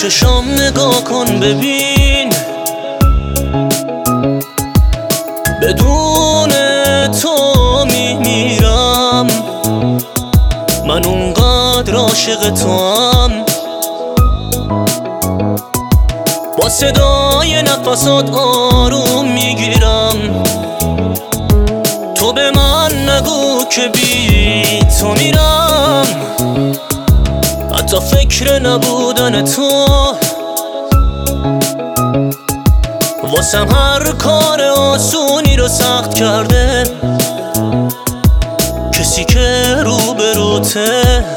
چشام نگاه کن ببین، بدون تو میمیرم. من اونقدر عاشق توام، با صدای نفسات آروم میگیرم. تو به من نگو که بی تو میرم، حتی فکر نبودن تو واسم هر کار آسونی رو سخت کرده. کسی که روبروته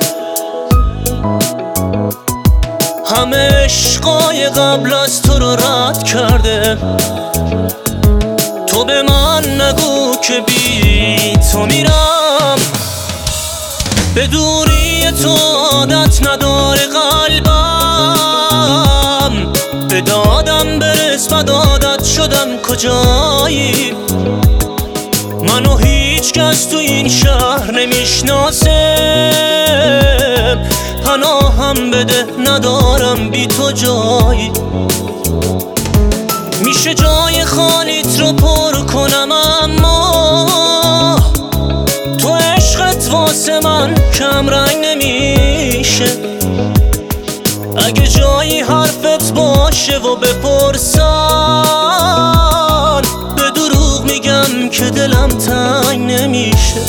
همه عشقای قبل از تو رو رد کرده. تو به من نگو که بی تو میرم، به دوری تو عادت نداره قلبم. به دادم برس و عادت شدم کجایی. منو هیچ کس تو این شهر نمیشناسه، پناهم بده ندارم بی تو جایی. میشه جای خالیت رو پر کنم، اما تو عشقت واسه من کم رنگ نمیشه. اگه جایی حرفت باشه و بپرسن، به دروغ میگم که دلم تنگ نمیشه.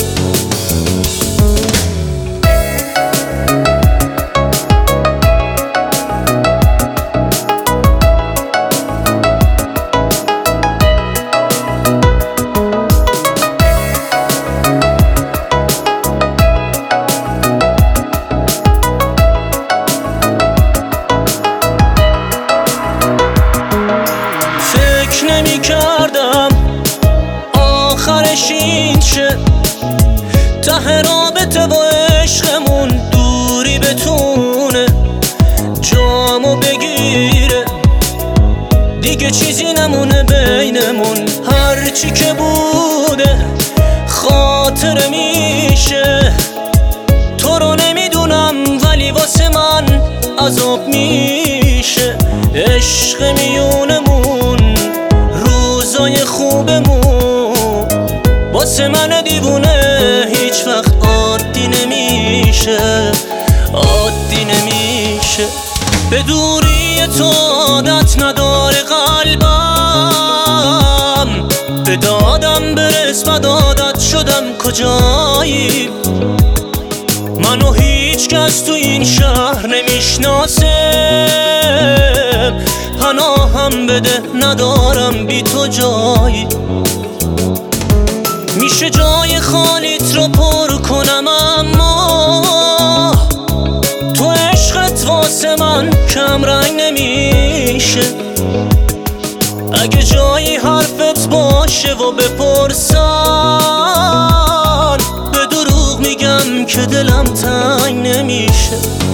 نمی کردم آخرش این شه، ته رابطه با عشقمون دوری بتونه جامو بگیره. دیگه چیزی نمونه بینمون، هرچی که بوده خاطره میشه. تو رو نمیدونم ولی واسه من عذاب میشه. عشق میونمون روزای خوبمون واسه من دیوونه هیچ وقت عادی نمیشه، عادی نمیشه. به دوری تو عادت نداره قلبم. به دادم برس و عادت شدم کجایی. منو هیچ کس تو این شهر نمیشناسه، پناهم بده ندارم بی تو جایی. میشه جای خالیت رو پر کنم، اما تو عشقت واسه من کم رنگ نمیشه. اگه جایی حرفت باشه و بپرسن، به دروغ میگم که دلم تنگ نمیشه.